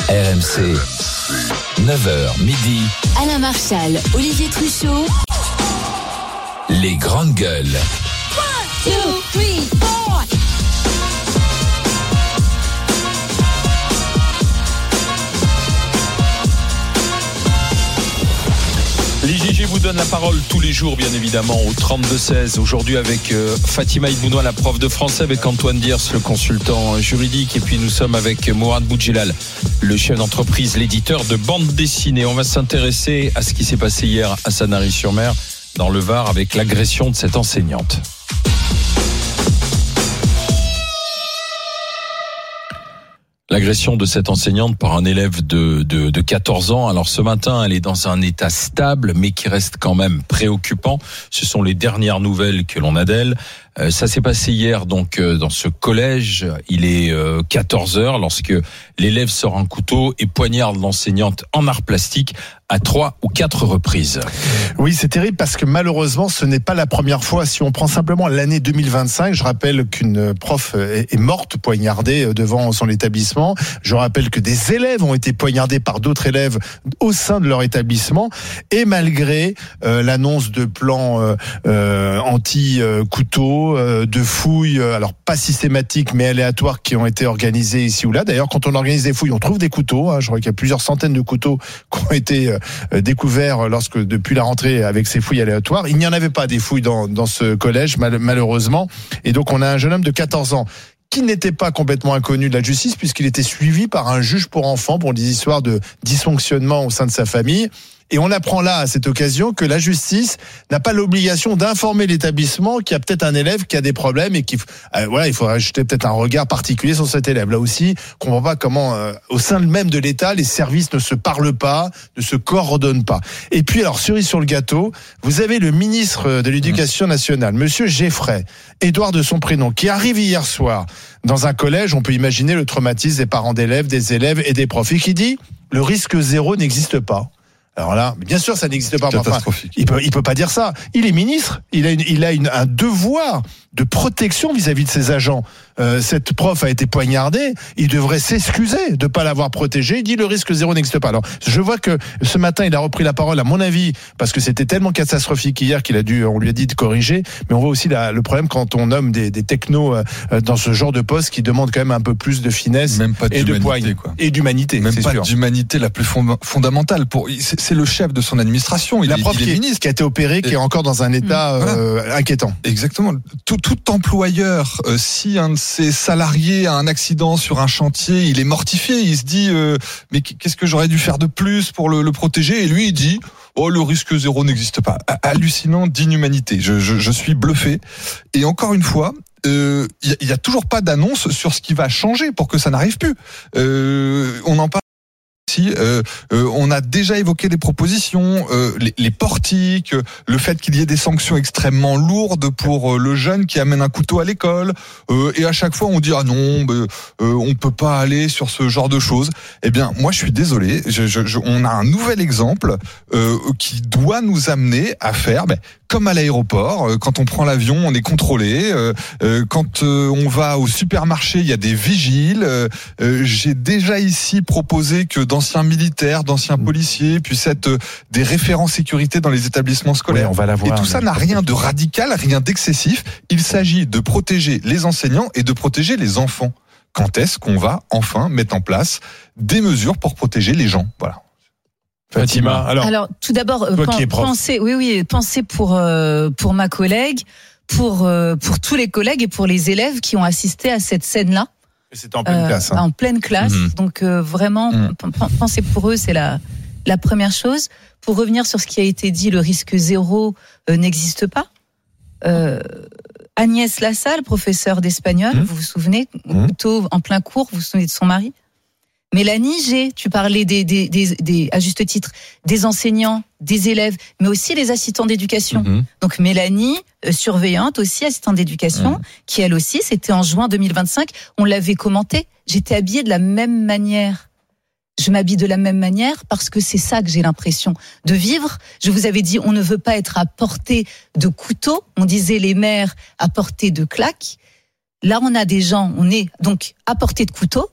RMC, 9h midi. Alain Marchal, Olivier Truchot. Les grandes gueules. 1, 2, 3, 4. L'IGG vous donne la parole tous les jours, bien évidemment, au 32-16. Aujourd'hui avec Fatima Ibounoua, la prof de français, avec Antoine Diers, le consultant juridique. Et puis nous sommes avec Mourad Boudjelal, le chef d'entreprise, l'éditeur de bande dessinée. On va s'intéresser à ce qui s'est passé hier à Sanary-sur-Mer, dans le Var, avec l'agression de cette enseignante. L'agression de cette enseignante par un élève de 14 ans. Alors ce matin, elle est dans un état stable, mais qui reste quand même préoccupant. Ce sont les dernières nouvelles que l'on a d'elle. Ça s'est passé hier donc dans ce collège. Il est 14h lorsque l'élève sort un couteau et poignarde l'enseignante en arts plastiques à 3 ou 4 reprises. Oui, c'est terrible parce que malheureusement, ce n'est pas la première fois. Si on prend simplement l'année 2025, je rappelle qu'une prof est morte poignardée devant son établissement. Je rappelle que des élèves ont été poignardés par d'autres élèves au sein de leur établissement. Et malgré l'annonce de plans anti-couteaux, de fouilles, alors pas systématiques mais aléatoires, qui ont été organisées ici ou là. D'ailleurs, quand on organise des fouilles, on trouve des couteaux. Je crois qu'il y a plusieurs centaines de couteaux qui ont été découverts depuis la rentrée avec ces fouilles aléatoires. Il n'y en avait pas des fouilles dans ce collège, malheureusement. Et donc, on a un jeune homme de 14 ans qui n'était pas complètement inconnu de la justice, puisqu'il était suivi par un juge pour enfants pour des histoires de dysfonctionnement au sein de sa famille. Et on apprend là, à cette occasion, que la justice n'a pas l'obligation d'informer l'établissement qu'il y a peut-être un élève qui a des problèmes et il faudrait ajouter peut-être un regard particulier sur cet élève. Là aussi, on comprend pas comment, au sein même de l'État, les services ne se parlent pas, ne se coordonnent pas. Et puis, alors, cerise sur le gâteau, vous avez le ministre de l'Éducation nationale, Monsieur Geffray, Édouard de son prénom, qui arrive hier soir dans un collège. On peut imaginer le traumatisme des parents d'élèves, des élèves et des profs, et qui dit « le risque zéro n'existe pas ». Alors là, bien sûr, ça n'existe pas. Catastrophique. Enfin, il peut pas dire ça. Il est ministre. Il a un devoir de protection vis-à-vis de ses agents. Cette prof a été poignardée. Il devrait s'excuser de pas l'avoir protégée. Il dit le risque zéro n'existe pas. Alors, je vois que ce matin, il a repris la parole, à mon avis, parce que c'était tellement catastrophique hier on lui a dit de corriger. Mais on voit aussi le problème quand on nomme des technos dans ce genre de poste qui demandent quand même un peu plus de finesse et de poigne et d'humanité. Même c'est pas sûr. D'humanité la plus fondamentale. C'est le chef de son administration. La prof il est ministre qui a été opérée, qui est encore dans un état inquiétant. Exactement. Tout employeur, si un de ses salariés a un accident sur un chantier, il est mortifié. Il se dit mais qu'est-ce que j'aurais dû faire de plus pour le protéger? Et lui, il dit le risque zéro n'existe pas. Hallucinant d'inhumanité. Je suis bluffé. Et encore une fois, il y a toujours pas d'annonce sur ce qui va changer pour que ça n'arrive plus. On en parle. On a déjà évoqué des propositions, les portiques, le fait qu'il y ait des sanctions extrêmement lourdes pour le jeune qui amène un couteau à l'école, et à chaque fois on dit on peut pas aller sur ce genre de choses. Eh bien, moi je suis désolé, on a un nouvel exemple qui doit nous amener à faire comme à l'aéroport, quand on prend l'avion, on est contrôlé. Quand on va au supermarché, il y a des vigiles. J'ai déjà ici proposé que d'anciens militaires, d'anciens policiers puissent être des référents sécurité dans les établissements scolaires. Ouais, on va la voir, et tout ça n'a rien de radical, rien d'excessif. Il s'agit de protéger les enseignants et de protéger les enfants. Quand est-ce qu'on va enfin mettre en place des mesures pour protéger les gens? Voilà. Fatima, alors tout d'abord, pensez pour ma collègue, pour tous les collègues et pour les élèves qui ont assisté à cette scène-là. C'était en pleine classe. En pleine classe. Donc vraiment, pensez pour eux, c'est la première chose. Pour revenir sur ce qui a été dit, le risque zéro n'existe pas. Agnès Lassalle, professeure d'espagnol, vous vous souvenez, couteau en plein cours, vous vous souvenez de son mari? Mélanie G, tu parlais à juste titre, des enseignants, des élèves, mais aussi les assistants d'éducation. Donc Mélanie, surveillante aussi, assistante d'éducation, qui elle aussi, c'était en juin 2025, on l'avait commenté, j'étais habillée de la même manière. Je m'habille de la même manière parce que c'est ça que j'ai l'impression de vivre. Je vous avais dit, on ne veut pas être à portée de couteau, on disait les mères à portée de claques. Là, on a des gens, on est donc à portée de couteau,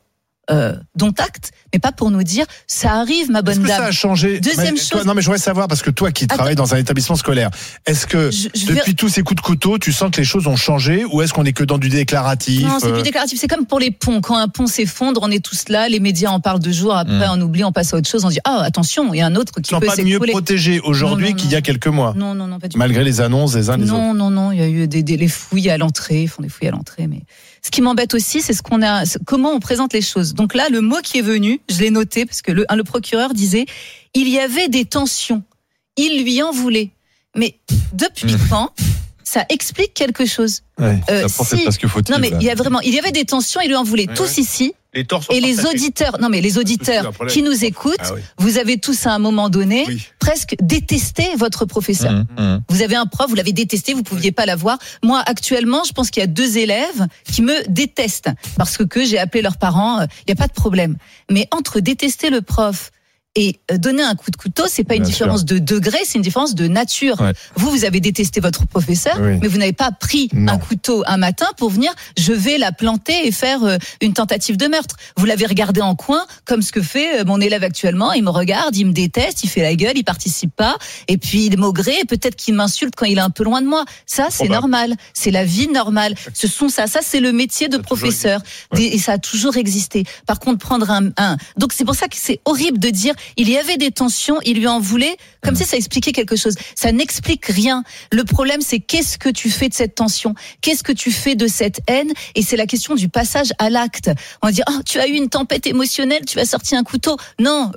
dont acte, mais pas pour nous dire ça arrive, ma bonne Est-ce que dame. ça a changé? Deuxième Toi, chose. non, mais je voudrais savoir, parce que toi qui travailles dans un établissement scolaire, est-ce que depuis tous ces coups de couteau, tu sens que les choses ont changé, ou est-ce qu'on est que dans du déclaratif? Non, c'est du déclaratif. C'est comme pour les ponts. Quand un pont s'effondre, on est tous là, les médias en parlent 2 jours, après on oublie, on passe à autre chose, on dit attention, il y a un autre qui peut pas mieux s'écrouler. protégé aujourd'hui qu'il y a quelques mois. Non, pas du tout. Malgré les annonces des uns des autres. Non, il y a eu les fouilles à l'entrée, ils font des fouilles à l'entrée, mais ce qui m'embête aussi, c'est comment on présente les choses. Donc là, le mot qui est venu, je l'ai noté parce que le procureur disait, il y avait des tensions, il lui en voulait. Mais depuis quand ça explique quelque chose? Ouais, c'est presque fautif. Non, mais il y avait des tensions, il lui en voulait tous ici. Et les auditeurs, qui nous écoutent, vous avez tous à un moment donné presque détesté votre professeur. Vous avez un prof, vous l'avez détesté, vous pouviez pas l'avoir. Moi, actuellement, je pense qu'il y a 2 élèves qui me détestent parce que j'ai appelé leurs parents. Il y a pas de problème. Mais entre détester le prof et donner un coup de couteau, c'est pas une différence de degré, c'est une différence de nature. Ouais. Vous avez détesté votre professeur, mais vous n'avez pas pris un couteau un matin pour venir, je vais la planter et faire une tentative de meurtre. Vous l'avez regardé en coin, comme ce que fait mon élève actuellement. Il me regarde, il me déteste, il fait la gueule, il participe pas, et puis il maugré, peut-être qu'il m'insulte quand il est un peu loin de moi. Ça, c'est normal. C'est la vie normale. Ça, c'est le métier de professeur. Et ça a toujours existé. Par contre, prendre donc c'est pour ça que c'est horrible de dire, il y avait des tensions, il lui en voulait, comme si ça expliquait quelque chose. Ça n'explique rien. Le problème, c'est qu'est-ce que tu fais de cette tension? Qu'est-ce que tu fais de cette haine? Et c'est la question du passage à l'acte. On va dire, tu as eu une tempête émotionnelle, tu as sorti un couteau. Non,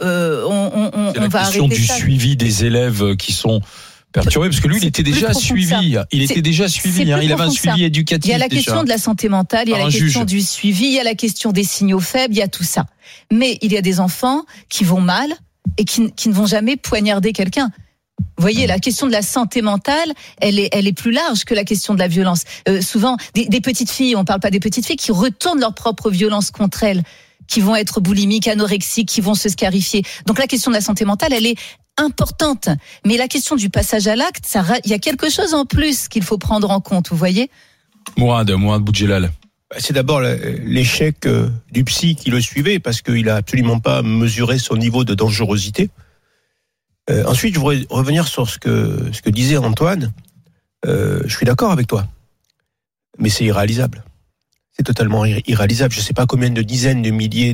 on va arrêter ça. C'est la question du suivi des élèves qui sont perturbés, parce que lui, il était déjà suivi. Il était déjà suivi. Il avait un suivi éducatif. Il y a la question de la santé mentale, il y a la question du suivi, il y a la question des signaux faibles, il y a tout ça. Mais il y a des enfants qui vont mal et qui ne vont jamais poignarder quelqu'un. Vous voyez, la question de la santé mentale, elle est plus large que la question de la violence. Souvent, des petites filles, on parle pas des petites filles qui retournent leur propre violence contre elles, qui vont être boulimiques, anorexiques, qui vont se scarifier. Donc la question de la santé mentale, elle est importante. Mais la question du passage à l'acte, il y a quelque chose en plus qu'il faut prendre en compte, vous voyez? Mourad Boudjelal. C'est d'abord l'échec du psy qui le suivait, parce qu'il n'a absolument pas mesuré son niveau de dangerosité. Ensuite, je voudrais revenir sur ce que disait Antoine. Je suis d'accord avec toi, mais c'est irréalisable. C'est totalement irréalisable. Je ne sais pas combien de dizaines de milliers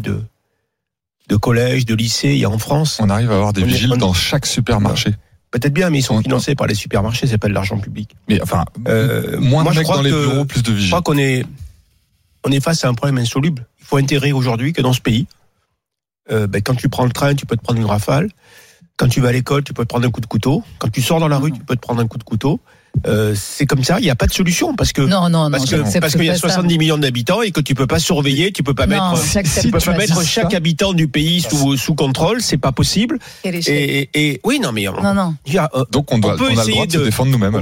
de collèges, de lycées il y a en France. On arrive à avoir des vigiles dans chaque supermarché. Peut-être bien, mais ils sont financés par les supermarchés, c'est pas de l'argent public. Mais enfin, moins de mecs dans les bureaux, plus de vigiles. Je crois qu'on est face à un problème insoluble. Il faut intégrer aujourd'hui que dans ce pays, quand tu prends le train, tu peux te prendre une rafale. Quand tu vas à l'école, tu peux te prendre un coup de couteau. Quand tu sors dans la rue, tu peux te prendre un coup de couteau. C'est comme ça, il n'y a pas de solution parce qu'il y a 70 millions d'habitants et que tu peux pas surveiller, tu peux pas mettre chaque habitant du pays sous contrôle, c'est pas possible. Et oui, non mais donc on a le droit de se défendre nous-mêmes.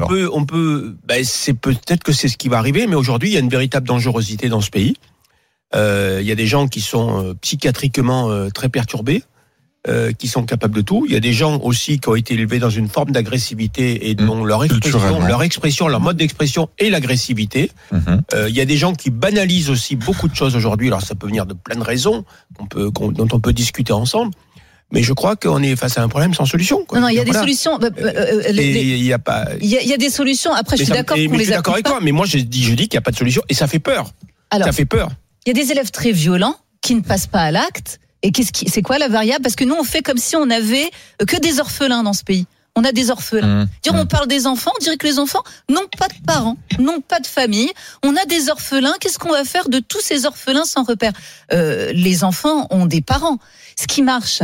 C'est peut-être que c'est ce qui va arriver, mais aujourd'hui il y a une véritable dangerosité dans ce pays. Il y a des gens qui sont psychiatriquement très perturbés. Qui sont capables de tout. Il y a des gens aussi qui ont été élevés dans une forme d'agressivité et dont leur expression, leur mode d'expression est l'agressivité. Il y a des gens qui banalisent aussi beaucoup de choses aujourd'hui. Alors ça peut venir de plein de raisons dont on peut discuter ensemble. Mais je crois qu'on est face à un problème sans solution. Non, il y a des solutions. Il y a pas. Il y a des solutions. Après, je suis d'accord qu'on les applique pas. Je suis d'accord avec toi, mais moi je dis qu'il n'y a pas de solution et ça fait peur. Alors, ça fait peur. Il y a des élèves très violents qui ne passent pas à l'acte. Et c'est quoi la variable? Parce que nous, on fait comme si on avait que des orphelins dans ce pays. On a des orphelins. On parle des enfants, on dirait que les enfants n'ont pas de parents, n'ont pas de famille. On a des orphelins. Qu'est-ce qu'on va faire de tous ces orphelins sans repère? Les enfants ont des parents. Ce qui marche,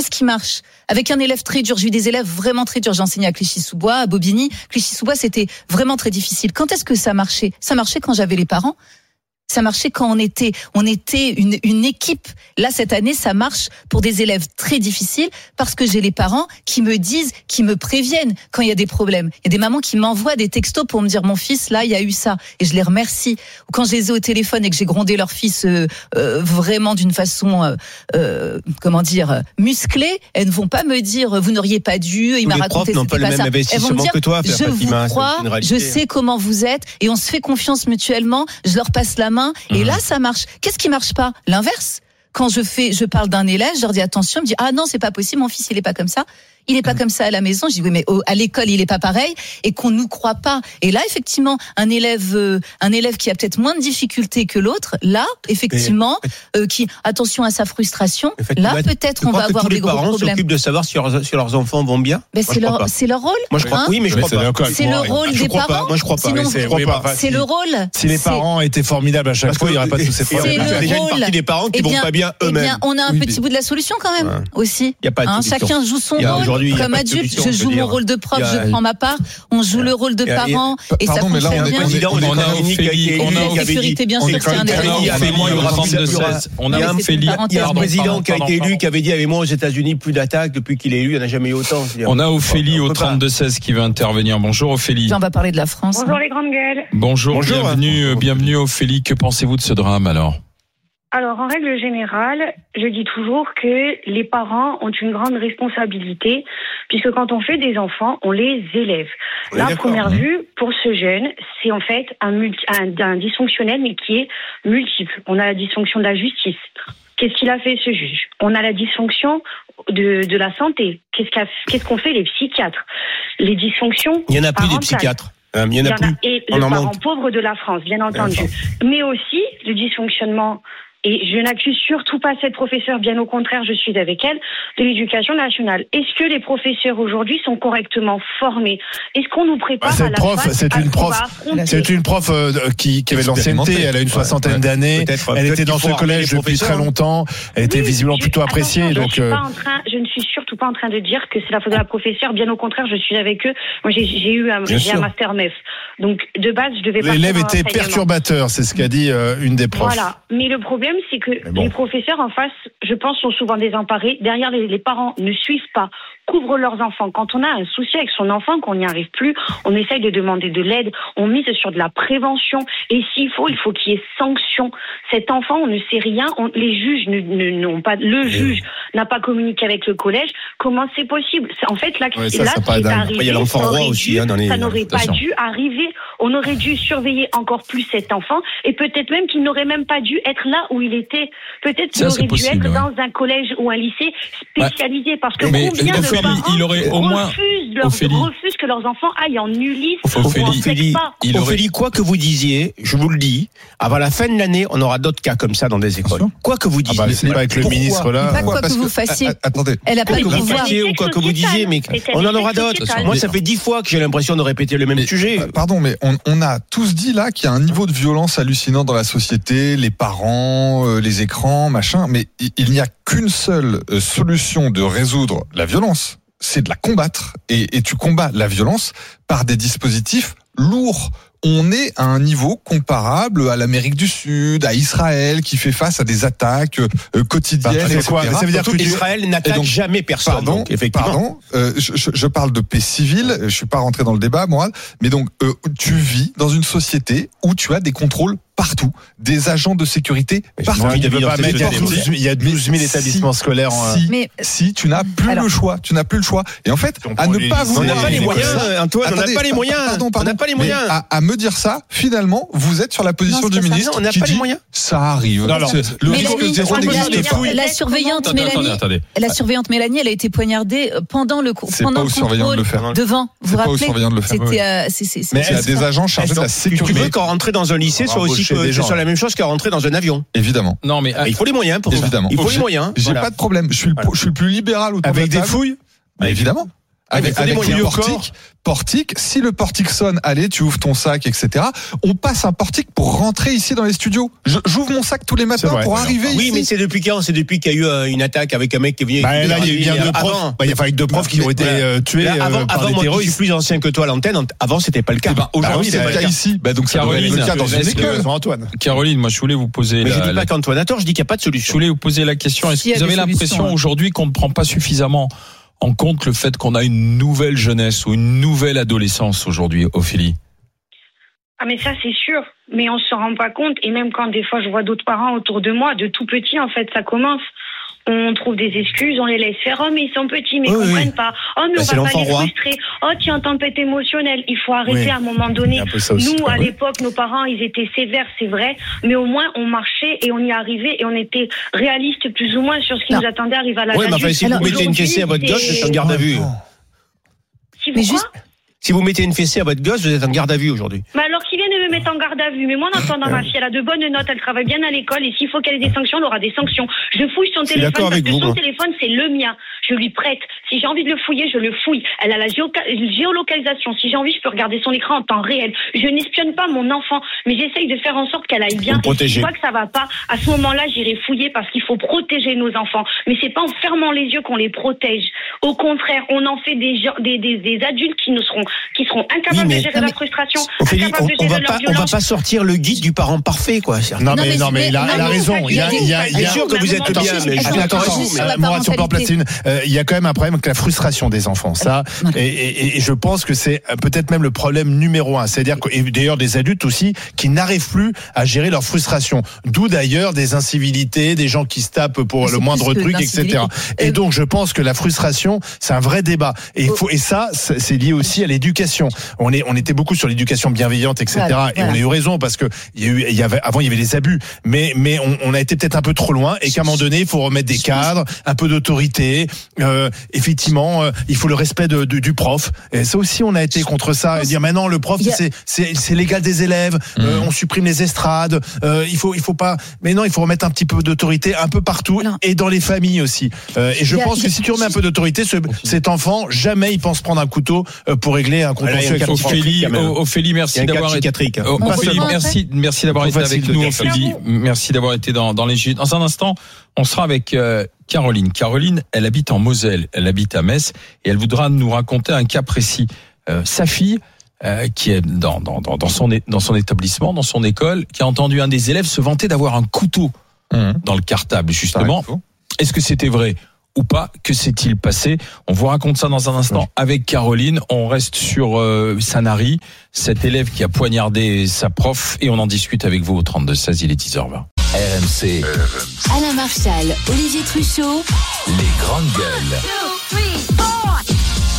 avec un élève très dur, j'ai eu des élèves vraiment très durs. J'ai enseigné à Clichy-sous-Bois, à Bobigny. Clichy-sous-Bois, c'était vraiment très difficile. Quand est-ce que ça marchait? Ça marchait quand j'avais les parents. Ça marchait quand on était une équipe. Là, cette année, ça marche pour des élèves très difficiles parce que j'ai les parents qui me disent, qui me préviennent quand il y a des problèmes. Il y a des mamans qui m'envoient des textos pour me dire, mon fils, là, il y a eu ça. Et je les remercie. Ou quand je les ai au téléphone et que j'ai grondé leur fils vraiment d'une façon, musclée, elles ne vont pas me dire, vous n'auriez pas dû, il m'a raconté, c'était pas ça. Elles vont me dire, je vous crois, je sais comment vous êtes et on se fait confiance mutuellement, je leur passe la main. Et là, ça marche. Qu'est-ce qui marche pas? L'inverse. quand je parle d'un élève, je leur dis attention, ils me disent ah non, c'est pas possible, mon fils il est pas comme ça. Il est pas comme ça à la maison. Je dis oui, mais à l'école il est pas pareil, et qu'on nous croit pas. Et là, effectivement, un élève qui a peut-être moins de difficultés que l'autre, là, effectivement, qui attention à sa frustration, là peut-être on va avoir des gros problèmes. Les parents s'occupent de savoir si leurs enfants vont bien. Ben c'est leur rôle. Moi je crois. Oui, mais je crois pas. C'est le rôle des parents. Moi je crois pas. Sinon, c'est le rôle. Si les parents étaient formidables à chaque fois, il y aurait pas tous ces problèmes. Il y a déjà une partie des parents qui vont pas bien eux-mêmes. Eh bien, on a un petit bout de la solution quand même aussi. Il y a pas de solution. Chacun joue son rôle. Comme adulte, je joue mon rôle de prof, je prends ma part. On joue le rôle de parent et ça fonctionne bien. On a Ophélie, sécurité bien sûr, c'est un on a Ophélie. Il y a un président qui a été élu qui avait dit avec moi aux États-Unis plus d'attaques depuis qu'il est élu, il n'y en a jamais eu autant. On a Ophélie au 32-16 qui veut intervenir. Bonjour Ophélie. On va parler de la France. Bonjour les grandes gueules. Bonjour. Bienvenue Ophélie. Que pensez-vous de ce drame alors ? Alors, en règle générale, je dis toujours que les parents ont une grande responsabilité, puisque quand on fait des enfants, on les élève. Là, à première vue, pour ce jeune, c'est en fait un dysfonctionnel, mais qui est multiple. On a la dysfonction de la justice. Qu'est-ce qu'il a fait, ce juge ? On a la dysfonction de la santé. Qu'est-ce qu'on fait, les psychiatres ? Les dysfonctions Il n'y en a plus parentales. des psychiatres. Il y en a plus. Et le parent pauvre de la France, bien entendu. Mais aussi, le dysfonctionnement. Et je n'accuse surtout pas cette professeure, bien au contraire, je suis avec elle, de l'éducation nationale. Est-ce que les professeurs aujourd'hui sont correctement formés ? Est-ce qu'on nous prépare à la face ? C'est une prof qui avait de l'ancienneté, elle a une soixantaine d'années, elle était dans ce collège depuis très longtemps, elle était visiblement plutôt appréciée. Donc, je ne suis surtout pas en train de dire que c'est la faute de la professeure, bien au contraire, je suis avec eux. Moi, j'ai un master MEF. Donc, de base, je devais pas. L'élève était perturbateur, c'est ce qu'a dit une des profs. Voilà. Mais le problème, c'est que les professeurs en face, je pense, sont souvent désemparés. Derrière, les parents ne suivent pas, couvrent leurs enfants. Quand on a un souci avec son enfant, qu'on n'y arrive plus, on essaye de demander de l'aide, on mise sur de la prévention. Et s'il faut, il faut qu'il y ait sanction. Cet enfant, on ne sait rien. Les juges n'ont pas, le juge n'a pas communiqué avec le collège. Comment c'est possible ? En fait, là, ce qui est arrivé, il y a l'enfant roi aussi, ça n'aurait pas dû arriver. On aurait dû surveiller encore plus cet enfant, et peut-être même qu'il n'aurait même pas dû être là où il était. Peut-être qu'il aurait dû être dans un collège ou un lycée spécialisé, parce que combien de parents refusent que leurs enfants aillent en Ulysse. Ophélie, quoi que vous disiez, je vous le dis, avant la fin de l'année, on aura d'autres cas comme ça dans des écoles. Quoi que vous disiez. C'est pas avec le ministre là. Pas quoi que vous fassiez. Attendez. Elle a pas le pouvoir. Ou quoi que vous disiez, mais on en aura d'autres. Moi, ça fait 10 fois que j'ai l'impression de répéter le même sujet. Pardon, mais on a tous dit là qu'il y a un niveau de violence hallucinant dans la société, les parents, les écrans, machin, mais il n'y a qu'une seule solution de résoudre la violence, c'est de la combattre. Et tu combats la violence par des dispositifs lourds. On est à un niveau comparable à l'Amérique du Sud, à Israël, qui fait face à des attaques quotidiennes, etc. Ça veut dire que Israël n'attaque jamais personne. Pardon, donc, effectivement. Je parle de paix civile, je suis pas rentré dans le débat, moi, mais donc tu vis dans une société où tu as des contrôles partout, des agents de sécurité partout. Il y a 12 000 établissements scolaires. Si tu n'as plus le choix, Et en fait, à ne pas vous, on n'a pas les moyens, Antoine, on n'a pas les moyens. On n'a pas les moyens. À me dire ça, finalement, vous êtes sur la position du ministre on n'a pas les moyens. Ça arrive. La surveillante Mélanie, elle a été poignardée pendant le contrôle devant. Vous vous rappelez ? C'est à des agents chargés de la sécurité. Tu veux qu'en rentrer dans un lycée soit aussi ce soit la même chose qu'à rentrer dans un avion. Évidemment. Non, mais il faut les moyens pour ça. Évidemment. Il faut les moyens. J'ai pas de problème. Je suis le plus libéral autour de la table. Avec des fouilles ? Évidemment. Avec le portique, si le portique sonne, allez, tu ouvres ton sac, etc. On passe un portique pour rentrer ici dans les studios. J'ouvre mon sac tous les matins pour arriver ici. Oui, mais c'est depuis quand ? C'est depuis qu'il y a eu une attaque avec un mec qui est venu. Là, il y a deux profs. Il y a deux profs qui ont été tués par des terroristes. Je suis plus ancien que toi à l'antenne. Avant, c'était pas le cas. Aujourd'hui, c'est le cas ici. Donc, ça devrait être le cas dans une école. Caroline, moi, je voulais vous poser. Mais je dis pas qu'Antoine a tort, je dis qu'il n'y a pas de solution. Je voulais vous poser la question. Est-ce que vous avez l'impression aujourd'hui qu'on ne prend pas suffisamment en compte le fait qu'on a une nouvelle jeunesse ou une nouvelle adolescence aujourd'hui, Ophélie ? Ah mais ça c'est sûr, mais on se rend pas compte, et même quand des fois je vois d'autres parents autour de moi, de tout petits en fait, ça commence. on trouve des excuses, on les laisse faire. Oh, mais ils sont petits, mais ils Oui, comprennent oui. pas. Oh, mais Bah, on c'est va pas l'enfant les roi. frustrer. Oh, tiens, tempête émotionnelle. Il faut arrêter Oui. à un moment donné. Il y a un peu ça aussi, Nous, quoi. à Oui. l'époque, nos parents, ils étaient sévères, c'est vrai, mais au moins, on marchait et on y arrivait et on était réalistes plus ou moins sur ce qui Non. nous attendait arriver à l'âge Ouais, mais enfin, adulte. si vous Alors, mettez une fessée à votre gosse, vous êtes en garde à vue. Si vous Mais quoi juste- Si vous mettez une fessée à votre gosse, vous êtes en garde à vue aujourd'hui. Mais alors qu'ils viennent de me mettre en garde à vue. Mais moi, en attendant, ma fille, elle a de bonnes notes, elle travaille bien à l'école, et s'il faut qu'elle ait des sanctions, elle aura des sanctions. Je fouille son Je suis téléphone d'accord parce avec que vous, son moi. téléphone, c'est le mien. Je lui prête. Si j'ai envie de le fouiller, je le fouille. Elle a la géolocalisation. Si j'ai envie, je peux regarder son écran en temps réel. Je n'espionne pas mon enfant, mais j'essaye de faire en sorte qu'elle aille bien. Vous le Et si protégez. je vois que ça va pas, à ce moment-là, j'irai fouiller parce qu'il faut protéger nos enfants. Mais c'est pas en fermant les yeux qu'on les protège. Au contraire, on en fait des adultes qui seront incapables Oui, mais- de gérer Non, la mais- frustration, Ophélie, incapables de on gérer va leur pas, on va violence. pas sortir le guide du parent parfait, quoi. Non, Non, mais elle a non, raison. non, Il y a, Bien sûr que vous êtes Attends, bien, mais je suis attends, d'accord avec attends, vous. juste sur la Mourad, si on peut en placer parentalité. une. Il y a quand même un problème avec la frustration des enfants. Ça, Voilà. et je pense que c'est peut-être même le problème numéro un. C'est-à-dire que, et d'ailleurs, des adultes aussi qui n'arrivent plus à gérer leur frustration. D'où d'ailleurs des incivilités, des gens qui se tapent pour Mais le c'est moindre plus que truc, etc. l'incivilité. Et donc, je pense que la frustration, c'est un vrai débat. Et et ça, c'est lié aussi à l'éducation. On était beaucoup sur l'éducation bienveillante, etc. Voilà, Et on a eu raison parce que avant, il y avait les abus. Mais on a été peut-être un peu trop loin et qu'à un moment donné, il faut remettre des cadres, un peu d'autorité. Effectivement, il faut le respect du prof. Et ça aussi, on a été contre ça et dire maintenant le prof, Il y a- c'est l'égal des élèves. On supprime les estrades. Il faut pas. Mais non, il faut remettre un petit peu d'autorité un peu partout Non. et dans les familles aussi. Et je Il y a- pense que si tu remets un peu d'autorité, cet enfant jamais il pense prendre un couteau pour régler un Voilà, il y a contentieux. un avec son prof. Ophélie, quand même. Ophélie, Il y merci a un cas d'avoir été. psychiatrique. Oh, Pas Ophélie, seulement. merci d'avoir Trop été avec facile de nous, dire Ophélie. Merci d'avoir été dans les Gilets. Dans un instant, on sera avec Caroline. Caroline, elle habite en Moselle, elle habite à Metz et elle voudra nous raconter un cas précis. Sa fille, qui est dans son établissement, dans son école, qui a entendu un des élèves se vanter d'avoir un couteau dans le cartable, justement. Est-ce que c'était vrai ou pas? Que s'est-il passé? On vous raconte ça dans un instant avec Caroline. On reste sur Sanary, cet élève qui a poignardé sa prof, et on en discute avec vous au 32-16, il est 10h20. RMC, Alain Marchal, Olivier Truchot. les grandes gueules. 2, 3, 4.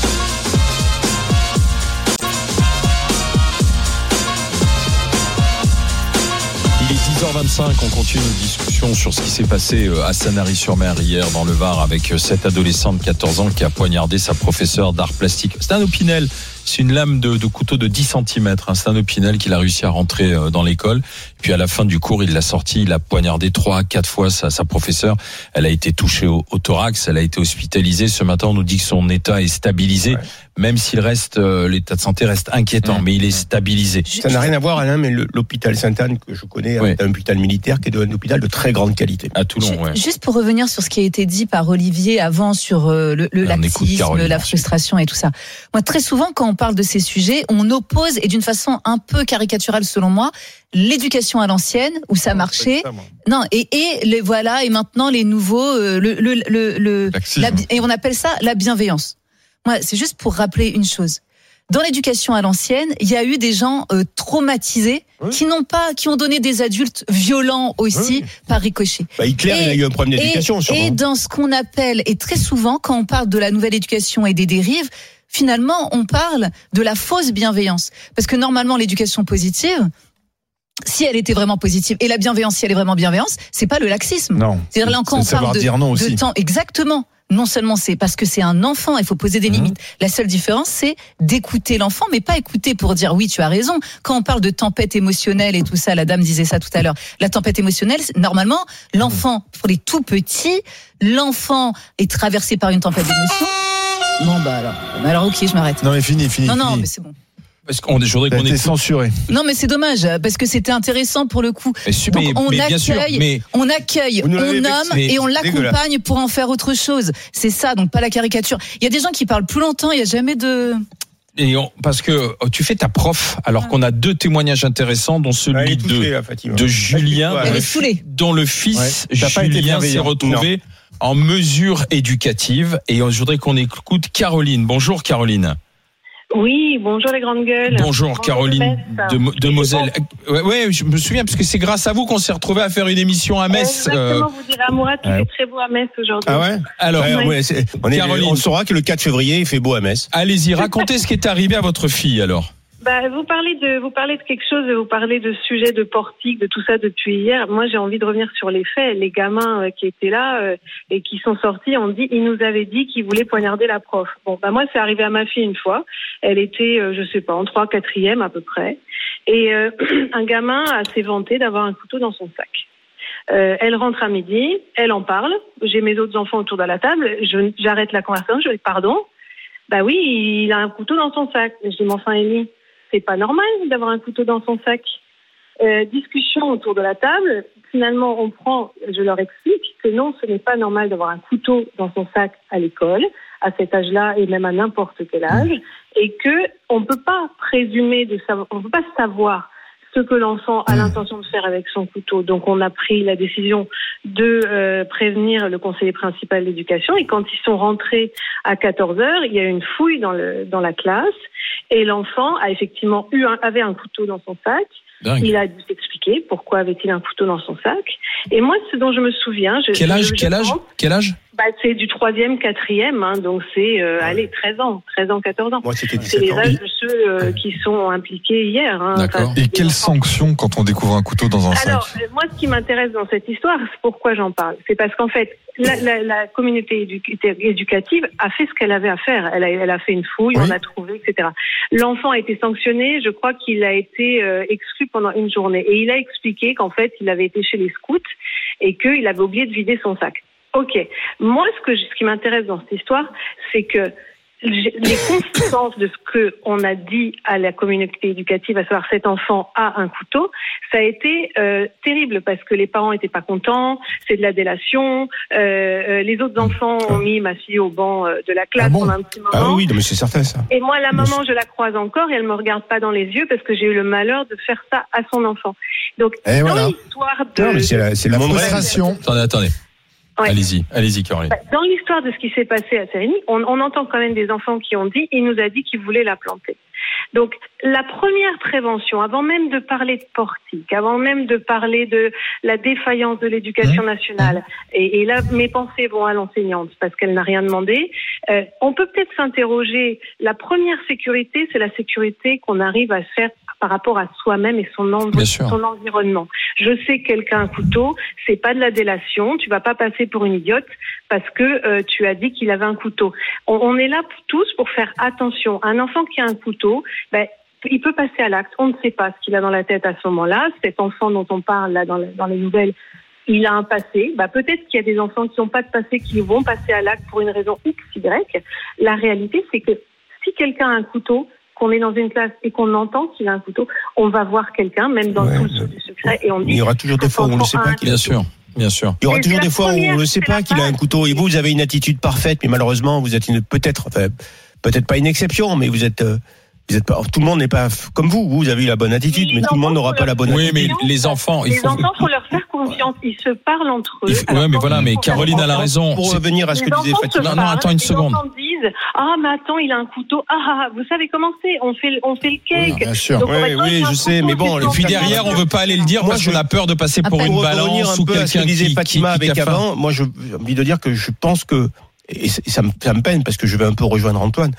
Il est 10h25, on continue nos discussions sur ce qui s'est passé à Sanary-sur-Mer hier dans le Var avec cette adolescente de 14 ans qui a poignardé sa professeure d'art plastique. C'est un opinel, c'est une lame de couteau de 10 cm. C'est un opinel qu'il a réussi à rentrer dans l'école. Puis à la fin du cours, il l'a sorti, il a poignardé 3-4 fois sa professeure. Elle a été touchée au thorax, elle a été hospitalisée. Ce matin, on nous dit que son état est stabilisé, même s'il reste, l'état de santé reste inquiétant, mais il est stabilisé. Ça n'a rien à voir, Alain, mais l'hôpital Sainte-Anne que je connais est un hôpital militaire qui est un hôpital de très grande qualité. À Toulon, ouais. Juste pour revenir sur ce qui a été dit par Olivier avant sur le laxisme, Caroline, la frustration et tout ça. Moi, très souvent, quand on parle de ces sujets, on oppose, et d'une façon un peu caricaturale selon moi, l'éducation à l'ancienne où ça marchait. Non, et les voilà, et maintenant les nouveaux, et on appelle ça la bienveillance. Moi, c'est juste pour rappeler une chose. Dans l'éducation à l'ancienne, il y a eu des gens traumatisés qui ont donné des adultes violents aussi par ricochet. Hitler, il a eu un problème d'éducation, sûrement. Et dans ce qu'on appelle, et très souvent, quand on parle de la nouvelle éducation et des dérives, finalement, on parle de la fausse bienveillance. Parce que normalement, l'éducation positive, si elle était vraiment positive, et la bienveillance, si elle est vraiment bienveillance, c'est pas le laxisme. Non. C'est-à-dire là, quand on parle de temps, exactement. Non seulement c'est parce que c'est un enfant, il faut poser des limites. La seule différence, c'est d'écouter l'enfant, mais pas écouter pour dire oui, tu as raison. Quand on parle de tempête émotionnelle et tout ça, la dame disait ça tout à l'heure. La tempête émotionnelle, normalement, l'enfant, pour les tout petits, l'enfant est traversé par une tempête d'émotion. Bon, alors ok, je m'arrête. Non, mais fini. Non, mais c'est bon. Parce je voudrais qu'on été censuré. Non, mais c'est dommage parce que c'était intéressant pour le coup. Donc on accueille, on nomme et on l'accompagne pour en faire autre chose. C'est ça, donc pas la caricature. Il y a des gens qui parlent plus longtemps, il y a jamais de. Parce que tu fais ta prof, alors qu'on a 2 témoignages intéressants, dont celui de Julien, dont le fils Julien s'est retrouvé en mesure éducative. Et je voudrais qu'on écoute Caroline. Bonjour Caroline. Oui, bonjour les grandes gueules. Bonjour Caroline de Moselle. Ouais, je me souviens parce que c'est grâce à vous qu'on s'est retrouvés à faire une émission à Metz. Exactement, vous direz à Mourad qu'il fait très beau à Metz aujourd'hui. Ah ouais? Alors, on saura que le 4 février, il fait beau à Metz. Allez-y, racontez ce qui est arrivé à votre fille alors. Vous parlez de quelque chose, vous parlez de sujet de portique, de tout ça depuis hier. Moi, j'ai envie de revenir sur les faits. Les gamins qui étaient là et qui sont sortis ont dit, ils nous avaient dit qu'ils voulaient poignarder la prof. Bon, moi, c'est arrivé à ma fille une fois. Elle était, je sais pas, en 3, 4e à peu près. Et un gamin s'est vanté d'avoir un couteau dans son sac. Elle rentre à midi, elle en parle. J'ai mes autres enfants autour de la table. J'arrête la conversation. Je dis pardon. Bah oui, il a un couteau dans son sac. Je dis mais enfin Élie, c'est pas normal d'avoir un couteau dans son sac. Discussion autour de la table. Finalement, je leur explique que non, ce n'est pas normal d'avoir un couteau dans son sac à l'école, à cet âge-là et même à n'importe quel âge, et que on peut pas présumer on peut pas savoir ce que l'enfant a l'intention de faire avec son couteau. Donc, on a pris la décision de prévenir le conseiller principal d'éducation. Et quand ils sont rentrés à 14h, il y a eu une fouille dans la classe. Et l'enfant a effectivement avait un couteau dans son sac. Dingue. Il a dû s'expliquer pourquoi avait-il un couteau dans son sac. Et moi, ce dont je me souviens... Quel âge c'est du 3e, 4e, donc c'est 13 ans, 14 ans. Moi, c'était 17 c'est les ans. âges de ceux qui sont impliqués hier. D'accord. Et quelles sanctions quand on découvre un couteau dans un sac? Alors, moi, ce qui m'intéresse dans cette histoire, c'est pourquoi j'en parle. C'est parce qu'en fait, la communauté éducative a fait ce qu'elle avait à faire. Elle a fait une fouille, on a trouvé, etc. L'enfant a été sanctionné, je crois qu'il a été exclu pendant une journée. Et il a expliqué qu'en fait, il avait été chez les scouts et qu'il avait oublié de vider son sac. Ok. Moi, ce qui m'intéresse dans cette histoire, c'est que les conséquences de ce que on a dit à la communauté éducative, à savoir cet enfant a un couteau, ça a été terrible parce que les parents étaient pas contents, c'est de la délation. Les autres enfants ont mis ma fille au banc de la classe pendant un petit moment. Ah oui, mais c'est certain ça. Et moi, la maman, je la croise encore et elle me regarde pas dans les yeux parce que j'ai eu le malheur de faire ça à son enfant. Donc, l'histoire de... Non, mais c'est la frustration. Attendez. Ouais. Allez-y, Caroline. Dans l'histoire de ce qui s'est passé à Sérigny, on entend quand même des enfants qui ont dit, il nous a dit qu'il voulait la planter. Donc, la première prévention, avant même de parler de portique, avant même de parler de la défaillance de l'éducation nationale, et là, mes pensées vont à l'enseignante parce qu'elle n'a rien demandé, on peut peut-être s'interroger, la première sécurité, c'est la sécurité qu'on arrive à faire par rapport à soi-même et son environnement. Je sais que quelqu'un a un couteau, c'est pas de la délation, tu vas pas passer pour une idiote parce que tu as dit qu'il avait un couteau. On est là tous pour faire attention. Un enfant qui a un couteau, il peut passer à l'acte. On ne sait pas ce qu'il a dans la tête à ce moment-là. Cet enfant dont on parle là dans les nouvelles, il a un passé. Peut-être qu'il y a des enfants qui n'ont pas de passé qui vont passer à l'acte pour une raison X, Y. La réalité, c'est que si quelqu'un a un couteau, qu'on est dans une classe et qu'on entend qu'il a un couteau, on va voir quelqu'un, même dans tout le secret, et on dit... Il y aura toujours des fois où on ne sait pas qu'il a un couteau. Bien sûr. Il y aura toujours des fois où on ne sait pas qu'il a un couteau. Et vous avez une attitude parfaite, mais malheureusement, vous êtes peut-être pas une exception, mais vous êtes pas, tout le monde n'est pas comme vous. Vous avez eu la bonne attitude, mais tout le monde n'aura pas la bonne attitude. Oui, mais les enfants, faut leur faire confiance. Ils se parlent entre eux. Mais Caroline a la raison. Pour revenir à ce que disait Fatima. Non, attends une seconde. Les enfants disent, mais attends, il a un couteau. vous savez comment c'est? On fait le cake. Bien sûr. Donc, oui, je sais, mais bon. Et puis derrière, on veut pas aller le dire parce qu'on a peur de passer pour une balance ou quelqu'un qui disait Fatima avec avant. Moi, j'ai envie de dire que je pense que, et ça me peine parce que je vais un peu rejoindre Antoine.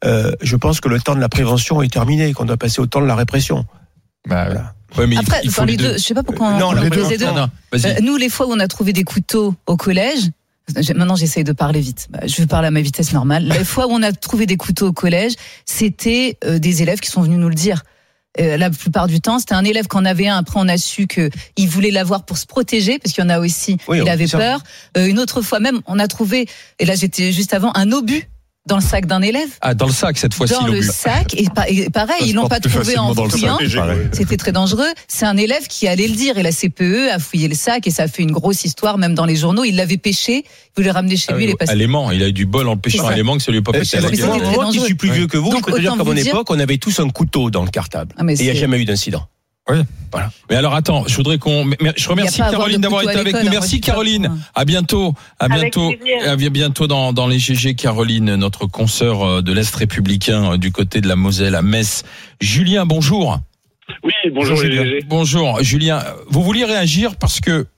Je pense que le temps de la prévention est terminé, qu'on doit passer au temps de la répression. Voilà. Ouais, mais après, dans les deux, je sais pas pourquoi on les deux. Nous, les fois où on a trouvé des couteaux au collège, maintenant j'essaye de parler vite. Je vais parler à ma vitesse normale. Les fois où on a trouvé des couteaux au collège, c'était des élèves qui sont venus nous le dire. La plupart du temps, c'était un élève qu'on avait un. Après, on a su que il voulait l'avoir pour se protéger, parce qu'il y en a aussi. Il avait peur. Une autre fois même, on a trouvé. Et là, j'étais juste avant un obus dans le sac d'un élève. Dans le sac cette fois-ci. Dans le sac et pareil, ils l'ont pas trouvé en fouillant. C'était très dangereux. C'est un élève qui allait le dire et la CPE a fouillé le sac et ça a fait une grosse histoire même dans les journaux. Il l'avait pêché, il voulait le ramener chez lui. Il est passé. À Léman, il a eu du bol en le pêchant à Léman que ça lui a pas pété à la gueule. Moi qui suis plus vieux que vous, je peux te dire qu'à mon époque, on avait tous un couteau dans le cartable et il n'y a jamais eu d'incident. Oui. Voilà. Mais alors attends, je voudrais je remercie Caroline d'avoir été avec nous. Merci Caroline. À bientôt. À bientôt dans les GG. Caroline, notre consoeur de l'Est républicain du côté de la Moselle à Metz. Julien, bonjour. Oui, bonjour Julien. Bonjour Julien. Vous vouliez réagir parce que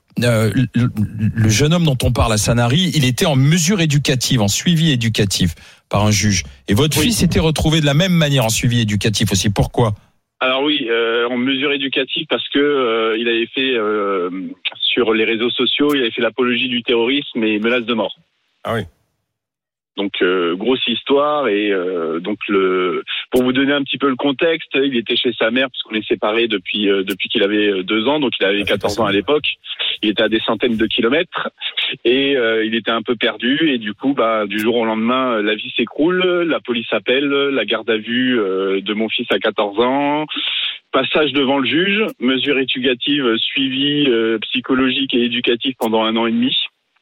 le jeune homme dont on parle à Sanary, il était en mesure éducative, en suivi éducatif par un juge. Et votre fils était retrouvé de la même manière en suivi éducatif aussi. Pourquoi ? Alors oui, en mesure éducative parce que il avait fait sur les réseaux sociaux, il avait fait l'apologie du terrorisme et menace de mort. Ah oui. Donc grosse histoire et donc pour vous donner un petit peu le contexte, il était chez sa mère parce qu'on est séparés depuis qu'il avait 2 ans, donc il avait 14 ans à l'époque. Il était à des centaines de kilomètres et il était un peu perdu et du coup du jour au lendemain la vie s'écroule, la police appelle, la garde à vue de mon fils à 14 ans, passage devant le juge, mesure éducative, suivi psychologique et éducatif pendant 1 an et demi.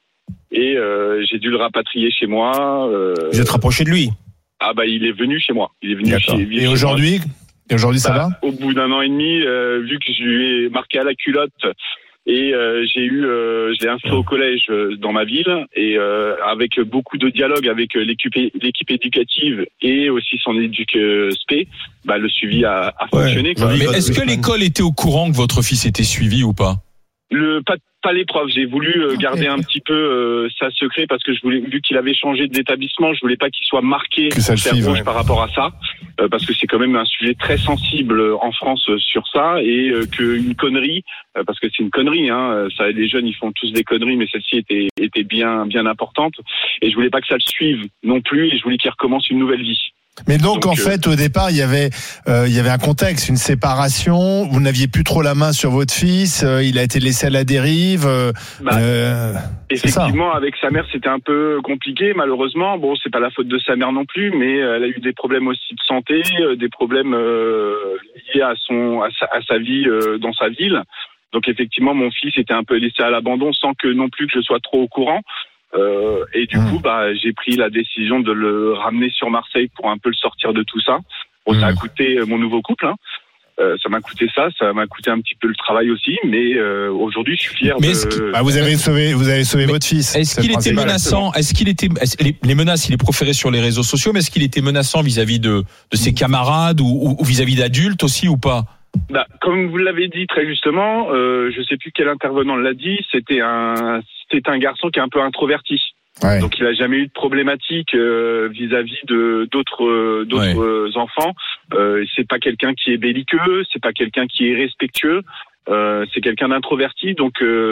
Et j'ai dû le rapatrier chez moi. Vous êtes rapproché de lui? Ah il est venu chez moi. Il est venu Et aujourd'hui ça va? Au bout d'1 an et demi, vu que je lui ai marqué à la culotte et je l'ai inscrit au collège dans ma ville et avec beaucoup de dialogue avec l'équipe éducative et aussi son éduc-spé, le suivi a fonctionné. Mais est-ce que l'école était au courant que votre fils était suivi ou pas? Pas les profs. J'ai voulu garder un petit peu ça secret parce que vu qu'il avait changé d'établissement, je voulais pas qu'il soit marqué rouge par rapport à ça, parce que c'est quand même un sujet très sensible en France sur ça et qu'une connerie, parce que c'est une connerie, ça, les jeunes ils font tous des conneries, mais celle-ci était bien importante et je voulais pas que ça le suive non plus et je voulais qu'il recommence une nouvelle vie. Mais donc en fait, au départ, il y avait un contexte, une séparation. Vous n'aviez plus trop la main sur votre fils. Il a été laissé à la dérive. Effectivement, avec sa mère, c'était un peu compliqué. Malheureusement, c'est pas la faute de sa mère non plus, mais elle a eu des problèmes aussi de santé, des problèmes liés à sa vie dans sa ville. Donc effectivement, mon fils était un peu laissé à l'abandon, sans que non plus que je sois trop au courant. Et du coup, j'ai pris la décision de le ramener sur Marseille pour un peu le sortir de tout ça. Ça a coûté mon nouveau couple. Ça m'a coûté ça m'a coûté un petit peu le travail aussi, mais aujourd'hui, je suis fier. Vous avez sauvé votre fils. Est-ce qu'il était menaçant? Les menaces, il est proféré sur les réseaux sociaux, mais est-ce qu'il était menaçant vis-à-vis de ses camarades ou vis-à-vis d'adultes aussi ou pas? Comme vous l'avez dit très justement, je sais plus quel intervenant l'a dit, c'était un garçon qui est un peu introverti. Ouais. Donc il a jamais eu de problématique vis-à-vis d'autres enfants. C'est pas quelqu'un qui est belliqueux, c'est pas quelqu'un qui est respectueux, c'est quelqu'un d'introverti. Donc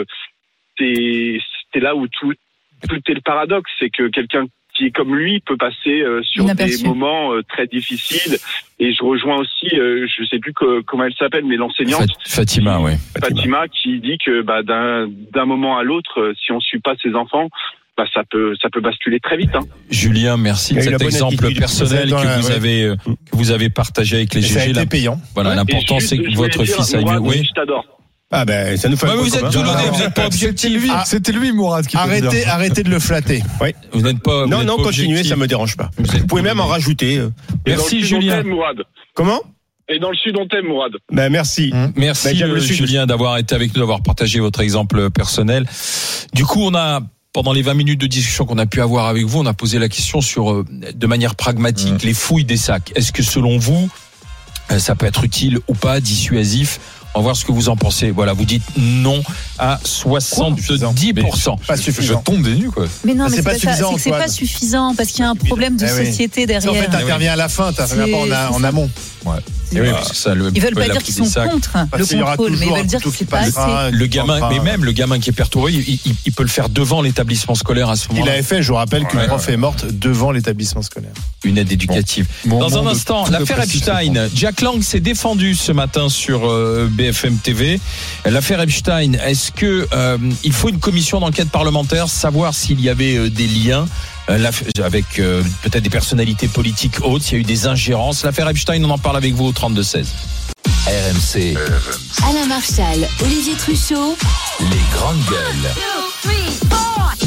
c'est là où tout est le paradoxe, c'est que quelqu'un qui est comme lui peut passer sur des moments très difficiles. Et je rejoins aussi, je sais plus comment elle s'appelle, mais l'enseignante Fatima, Fatima qui dit que d'un moment à l'autre, si on suit pas ses enfants, ça peut basculer très vite. Julien, merci de cet exemple personnel que vous avez partagé avec les GG. Ça a été payant. Voilà, l'important c'est que votre fils aille mieux. Oui, je t'adore. Ça nous fait vous êtes toulonnais, vous n'êtes pas objectif. C'était lui, Mourad, qui arrêtez de le flatter. Oui. Vous n'êtes pas. Non, continuez, ça me dérange pas. Vous pouvez même en rajouter. Merci, Julien. Comment? Et dans le sud, on t'aime, Mourad. Merci. Merci, Julien, d'avoir été avec nous, d'avoir partagé votre exemple personnel. Du coup, pendant les 20 minutes de discussion qu'on a pu avoir avec vous, on a posé la question de manière pragmatique, les fouilles des sacs. Est-ce que selon vous, ça peut être utile ou pas, dissuasif? On va voir ce que vous en pensez. Voilà, vous dites non à 70%. Pas suffisant. Je tombe des nues, quoi. Mais non, mais c'est pas suffisant. C'est pas suffisant parce qu'il y a un problème de société derrière. En fait, t'interviens à la fin, t'interviens pas en amont. Ouais. Et oui, c'est ça, ils veulent pas dire qu'ils sont contre le contrôle, mais ils veulent dire que c'est pas assez. Le gamin, mais même le gamin qui est perturbé, il peut le faire devant l'établissement scolaire à ce moment-là. Il avait fait, je vous rappelle qu'une prof est morte devant l'établissement scolaire. Une aide éducative. Dans un instant, l'affaire Epstein. Jack Lang s'est défendu ce matin sur BFM TV. L'affaire Epstein, est-ce que il faut une commission d'enquête parlementaire, savoir s'il y avait des liens avec peut-être des personnalités politiques hautes, il y a eu des ingérences. L'affaire Epstein, on en parle avec vous au 32-16. RMC. Alain Marchal, Olivier Truchot. Les grandes gueules. 2, 3, 4.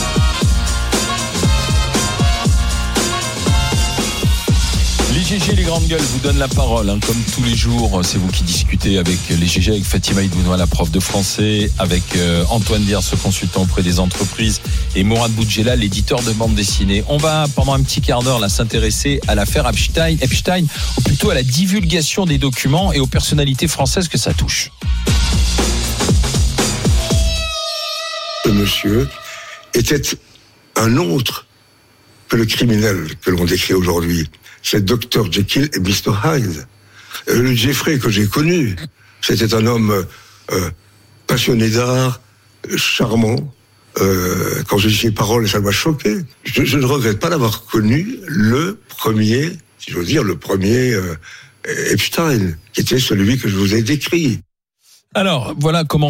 Les GG, les grandes grandes gueules vous donne la parole, comme tous les jours. C'est vous qui discutez avec les GG, avec Fatima Idounoua, la prof de français, avec Antoine Diers, ce consultant auprès des entreprises, et Mourad Boudjela, l'éditeur de bande dessinée. On va, pendant un petit quart d'heure, là, s'intéresser à l'affaire Epstein, ou plutôt à la divulgation des documents et aux personnalités françaises que ça touche. Ce monsieur était un autre que le criminel que l'on décrit aujourd'hui. C'est Dr Jekyll et Mr Hyde. Le Jeffrey que j'ai connu, c'était un homme passionné d'art, charmant. Quand j'ai dit ces paroles, ça m'a choqué. Je ne regrette pas d'avoir connu le premier, si j'ose dire, Epstein, qui était celui que je vous ai décrit. Alors, voilà comment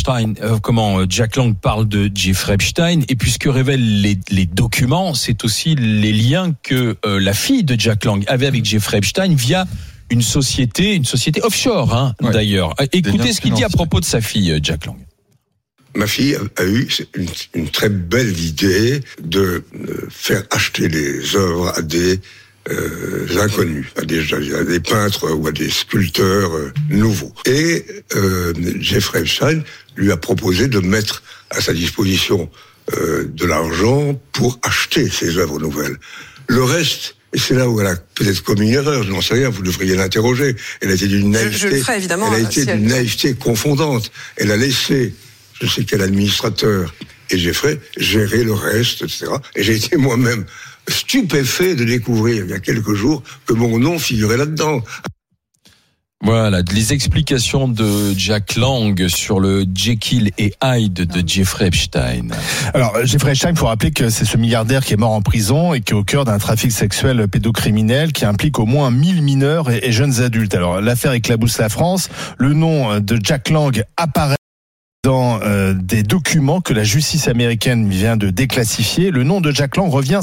Jack Lang parle de Jeffrey Epstein. Et puis, ce que révèlent les documents, c'est aussi les liens que la fille de Jack Lang avait avec Jeffrey Epstein via une société offshore, d'ailleurs. Écoutez ce qu'il dit à propos de sa fille, Jack Lang. Ma fille a eu une très belle idée de faire acheter les œuvres à des inconnus, à des peintres ou à des sculpteurs nouveaux. Et Jeffrey Epstein lui a proposé de mettre à sa disposition de l'argent pour acheter ces œuvres nouvelles. Le reste, et c'est là où elle a peut-être commis une erreur, je n'en sais rien, vous devriez l'interroger. Elle a été d'une naïveté, je le ferai, évidemment, elle a été d'une naïveté confondante. Elle a laissé, je sais quel administrateur et Jeffrey, gérer le reste, etc. Et j'ai été moi-même stupéfait de découvrir il y a quelques jours que mon nom figurait là-dedans. Voilà, les explications de Jack Lang sur le Jekyll et Hyde de Jeffrey Epstein. Alors, Jeffrey Epstein, il faut rappeler que c'est ce milliardaire qui est mort en prison et qui est au cœur d'un trafic sexuel pédocriminel qui implique au moins 1000 mineurs et jeunes adultes. Alors, l'affaire éclabousse la France. Le nom de Jack Lang apparaît dans des documents que la justice américaine vient de déclassifier. Le nom de Jack Lang revient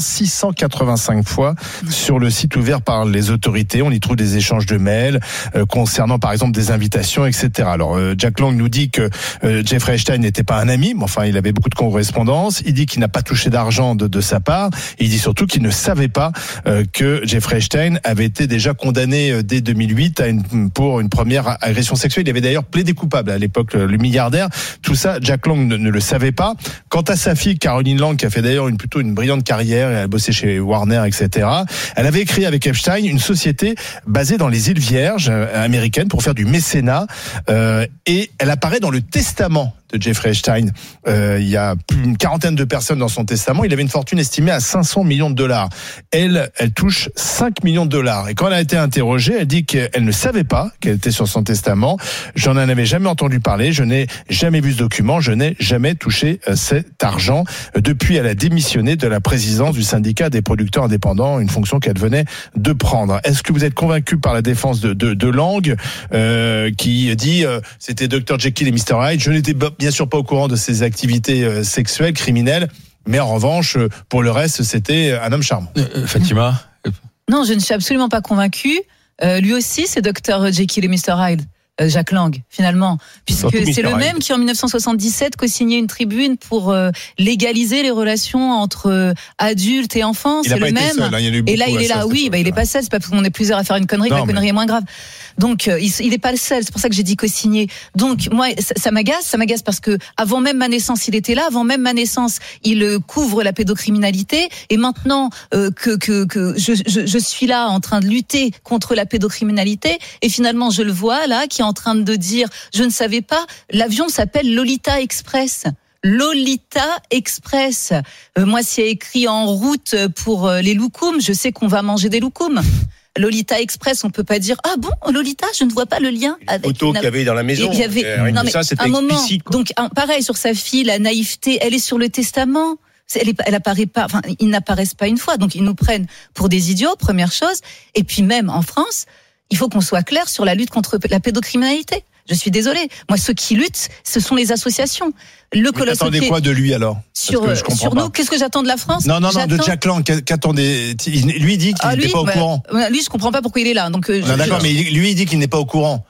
685 fois sur le site ouvert par les autorités. On y trouve des échanges de mails concernant par exemple des invitations, etc. Alors Jack Lang nous dit que Jeffrey Epstein n'était pas un ami, mais enfin il avait beaucoup de correspondance. Il dit qu'il n'a pas touché d'argent de sa part. Et il dit surtout qu'il ne savait pas que Jeffrey Epstein avait été déjà condamné dès 2008 pour une première agression sexuelle. Il avait d'ailleurs plaidé coupable à l'époque, le milliardaire. Tout ça, Jack Lang ne le savait pas. Quant à sa fille, Caroline Lang, qui a fait d'ailleurs plutôt une brillante carrière, elle a bossé chez Warner, etc. Elle avait créé avec Epstein une société basée dans les îles Vierges américaines pour faire du mécénat. Et elle apparaît dans le testament de Jeffrey Epstein. Il y a plus d'une quarantaine de personnes dans son testament. Il avait une fortune estimée à 500 millions de dollars. Elle touche 5 millions de dollars. Et quand elle a été interrogée, elle dit qu'elle ne savait pas qu'elle était sur son testament. J'en avais jamais entendu parler. Je n'ai jamais vu ce document. Je n'ai jamais touché cet argent. Depuis, elle a démissionné de la présidence du syndicat des producteurs indépendants, une fonction qu'elle venait de prendre. Est-ce que vous êtes convaincu par la défense de Lang, qui dit c'était Dr Jekyll et Mr Hyde? Je n'étais bien sûr pas au courant de ses activités sexuelles, criminelles, mais en revanche, pour le reste, c'était un homme charmant. Fatima? Non, je ne suis absolument pas convaincue. Lui aussi, c'est Dr Jekyll et Mr Hyde. Jack Lang, finalement, puisque c'est le même qui en 1977 co-signait une tribune pour légaliser les relations entre adultes et enfants. C'est le même. Seul, et là, il est là. Oui, il est pas seul. C'est pas parce qu'on est plusieurs à faire une connerie que la connerie est moins grave. Donc, il est pas le seul. C'est pour ça que j'ai dit co-signé. Donc, moi, ça m'agace parce que avant même ma naissance, il était là. Avant même ma naissance, il couvre la pédocriminalité. Et maintenant que je suis là en train de lutter contre la pédocriminalité, et finalement, je le vois là, qui est en train de dire, je ne savais pas, l'avion s'appelle Lolita Express. Lolita Express. Moi, s'il y a écrit en route pour les loukoums, je sais qu'on va manger des loukoums. Lolita Express, on peut pas dire ah bon Lolita, je ne vois pas le lien avec photo qu'il y avait dans la maison. Il y avait non mais ça, c'était un moment. Explicite, donc pareil sur sa fille, la naïveté, elle est sur le testament. Elle apparaît pas, enfin ils n'apparaissent pas une fois, donc ils nous prennent pour des idiots, première chose. Et puis même en France, il faut qu'on soit clair sur la lutte contre la pédocriminalité. Je suis désolée. Moi, ceux qui luttent, ce sont les associations. Le colosse. Vous attendez quoi de lui alors? Sur nous, qu'est-ce que j'attends de la France? Non, de Jack Lang. Qu'attendez? Lui dit qu'il n'était pas au courant. Lui, je comprends pas pourquoi il est là. Donc, d'accord, mais lui il dit qu'il n'est pas au courant.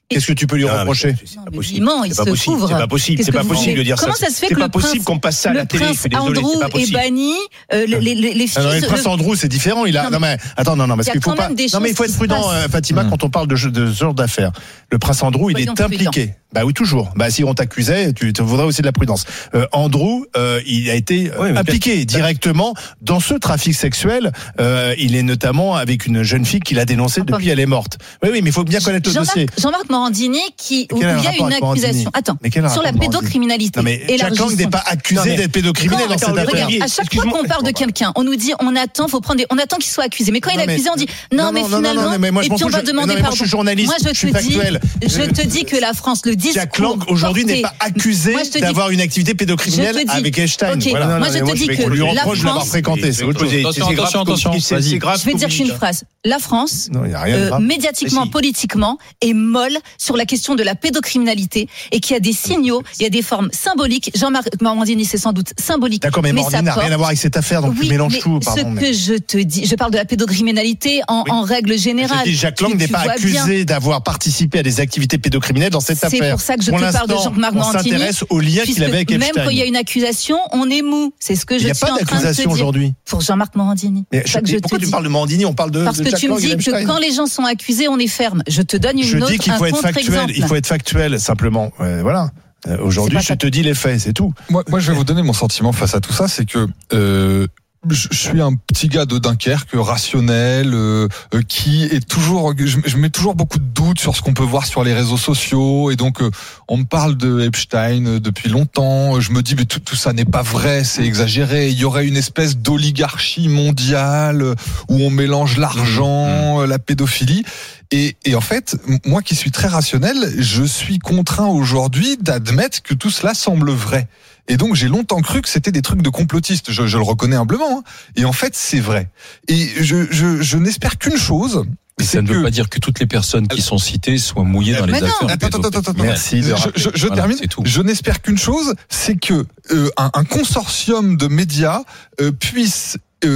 Qu'est-ce que tu peux lui reprocher? C'est pas possible. C'est pas possible. C'est pas possible de dire ça. Comment ça se fait que c'est pas possible qu'on passe ça à la télé? Le prince Andrew est banni. Les filles. Alors, le prince Andrew, c'est différent. Il a. Non mais attends, non, parce qu'il faut pas. Non mais il faut être prudent, Fatima, quand on parle de ce genre d'affaires. Le prince Andrew, il est impliqué. Bah oui, toujours. Bah si on t'accusait, tu voudrais aussi de la prudence. Andrew, il a été impliqué directement dans ce trafic sexuel. Il est notamment avec une jeune fille qu'il a dénoncée depuis elle est morte. Oui, mais il faut bien connaître le dossier. Jean-Marc Morandini, où il y a une accusation. Attends, sur la pédocriminalité. Non mais Jack Lang n'est pas accusé d'être pédocriminel dans cette affaire. À chaque fois qu'on parle de quelqu'un, on nous dit on attend qu'il soit accusé. Mais quand il est accusé, on dit non mais finalement. Et puis on va demander pardon. Moi je suis journaliste. Moi je te dis que la France le discours. Jack Lang aujourd'hui n'est pas accusé d'avoir une activité pédocriminelle avec Epstein. Voilà. Moi je te dis que lui reproche de l'avoir fréquenté. C'est autre chose. Attention. Je vais dire qu'une phrase. La France, médiatiquement, politiquement, est molle sur la question de la pédocriminalité et qu'il y a des signaux, il y a des formes symboliques. Jean-Marc Morandini, c'est sans doute symbolique. D'accord, mais Morandini n'a rien à voir avec cette affaire, donc tu mélanges tout. Ce que je te dis, je parle de la pédocriminalité en règle générale. Je dis Jack Lang n'est pas accusé d'avoir participé à des activités pédocriminelles dans cette affaire. C'est pour ça que je te parle de Jean-Marc Morandini. On s'intéresse au lien qu'il avait avec Epstein. Même quand il y a une accusation, on est mou. C'est ce que je suis en train de te dire. Il n'y a pas d'accusation aujourd'hui. Pour Jean-Marc Morandini. Pourquoi tu parles de Morandini? On parle de Parce que tu me dis que quand les gens sont accusés, on est ferme. Je te donne une autre, dis qu'il faut être factuel. Il faut être factuel, simplement. Voilà. Aujourd'hui, je te dis les faits, c'est tout. Moi, je vais vous donner mon sentiment face à tout ça, c'est que je suis un petit gars de Dunkerque, rationnel, qui est toujours. Je mets toujours beaucoup de doutes sur ce qu'on peut voir sur les réseaux sociaux, et donc on me parle de Epstein depuis longtemps. Je me dis mais tout ça n'est pas vrai, c'est exagéré. Il y aurait une espèce d'oligarchie mondiale où on mélange l'argent, la pédophilie. Et en fait, moi qui suis très rationnel, je suis contraint aujourd'hui d'admettre que tout cela semble vrai. Et donc j'ai longtemps cru que c'était des trucs de complotistes, je le reconnais humblement, hein. Et en fait c'est vrai. Et je n'espère qu'une chose. Mais ça ne veut pas dire que toutes les personnes qui sont citées soient mouillées dans les affaires. Attends. Merci. Je termine. Je n'espère qu'une chose, c'est que un consortium de médias puisse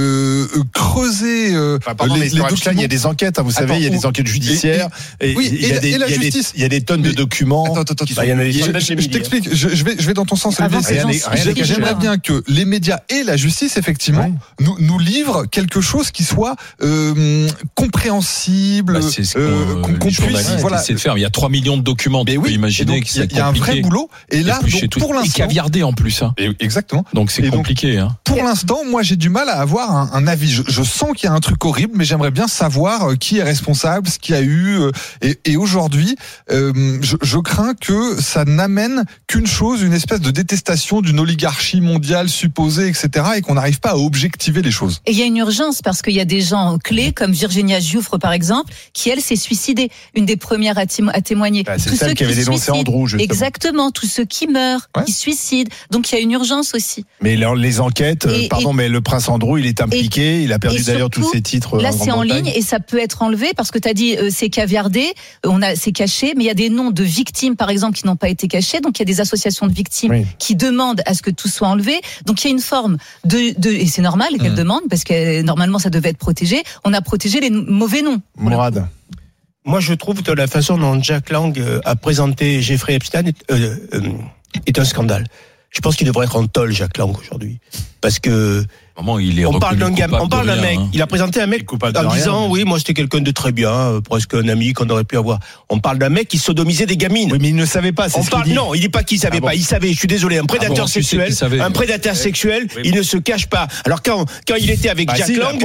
creuser les documents. Il y a des enquêtes, vous savez, il y a des enquêtes judiciaires. Il y a des tonnes de documents. Je t'explique. Je vais dans ton sens. J'aimerais bien que les médias et la justice, effectivement, nous livrent quelque chose qui soit compréhensible, qu'on puisse. Voilà. C'est de faire. Il y a 3 millions de documents. Tu peux imaginer que c'est compliqué. Il y a un vrai boulot. Et là, pour l'instant, et caviardé en plus. Exactement. Donc c'est compliqué. Pour l'instant, moi, j'ai du mal à avoir un avis. Je sens qu'il y a un truc horrible, mais j'aimerais bien savoir qui est responsable, ce qu'il y a eu. Et aujourd'hui, je crains que ça n'amène qu'une chose, une espèce de détestation d'une oligarchie mondiale supposée, etc., et qu'on n'arrive pas à objectiver les choses. Et il y a une urgence parce qu'il y a des gens clés, comme Virginia Giuffre, par exemple, qui, elle, s'est suicidée. Une des premières à témoigner. C'est celle qui avait dénoncé Andrew, justement. Exactement. Tous ceux qui meurent, qui suicident. Donc il y a une urgence aussi. Mais les enquêtes, mais le prince Andrew, il est impliqué, il a perdu d'ailleurs tous ses titres. Là, c'est en ligne et ça peut être enlevé parce que tu as dit c'est caviardé, c'est caché, mais il y a des noms de victimes, par exemple, qui n'ont pas été cachés. Donc, il y a des associations de victimes qui demandent à ce que tout soit enlevé. Donc, il y a une forme et c'est normal qu'elles demandent parce que normalement, ça devait être protégé. On a protégé les mauvais noms. Mourad. Moi, je trouve que la façon dont Jack Lang a présenté Jeffrey Epstein est un scandale. Je pense qu'il devrait être en tôle, Jack Lang, aujourd'hui. Parce que on parle d'un mec. Il a présenté un mec en disant oui, moi c'était quelqu'un de très bien, presque un ami qu'on aurait pu avoir. On parle d'un mec qui sodomisait des gamines. Oui, mais il ne savait pas. Non, il dit pas qu'il savait pas. Il savait. Je suis désolé. Un prédateur sexuel. Il ne se cache pas. Alors quand il était avec Jack Lang,